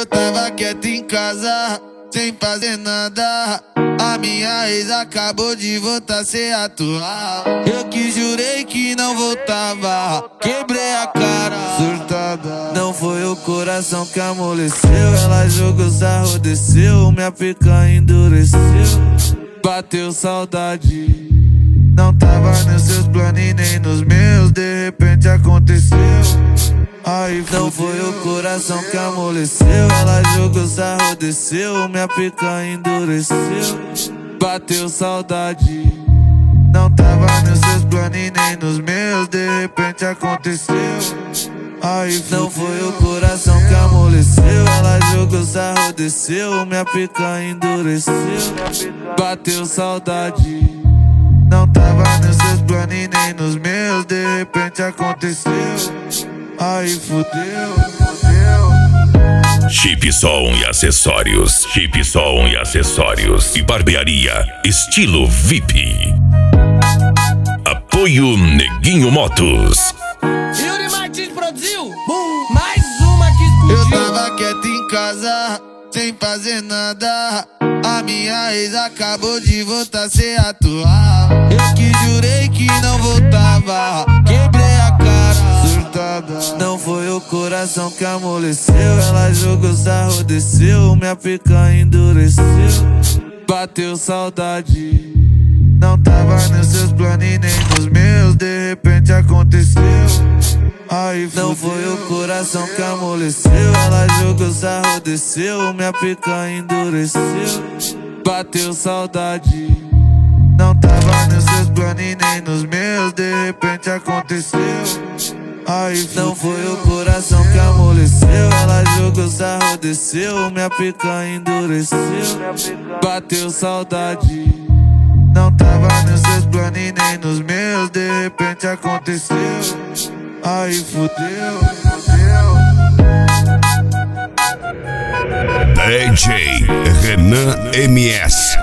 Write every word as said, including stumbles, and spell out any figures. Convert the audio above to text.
Eu tava quieto em casa, sem fazer nada. A minha ex acabou de voltar sem atuar. Eu que jurei que não voltava, quebrei a cara, surtada. Não foi o coração que amoleceu, ela jogou sarro, desceu, minha pica endureceu. Bateu saudade, não tava nos seus planos e nem nos meus, de repente aconteceu. Aí não foi o coração que amoleceu, ela jogou sarro, desceu, minha pica endureceu. Bateu saudade, não tava nos seus planos e nem nos meus, de repente aconteceu. Aí não foi o coração que amoleceu, ela jogou sarro, desceu, minha pica endureceu. Bateu saudade, não tava nos seus planos e nem nos meus, de repente aconteceu. Aí fudeu, fudeu. Chip Som e acessórios, Chip Som e acessórios e barbearia estilo V I P. Apoio Neguinho Motos. Yuri Martins produziu, Bum. Mais uma que explodiu. Eu tava quieto em casa, sem fazer nada. A minha ex acabou de voltar sem atuar. Eu que jurei que não voltava, quebrei a cara, surtada. Não foi o coração que amoleceu, ela jogou sarro, desceu, minha pica endureceu. Bateu saudade, não tava nos seus planos e nem nos meus, de repente aconteceu. Aí não foi o coração que amoleceu, ela jogou sarro, desceu, minha pica endureceu. Bateu saudade, não tava nos seus planos e nem nos meus, de repente aconteceu. Aí não foi o coração que amoleceu, ela jogou sarro, desceu, minha pica endureceu. Bateu saudade, não tava nos seus planos e nem nos meus, de repente aconteceu. Aí fudeu, fudeu. D J Renan M S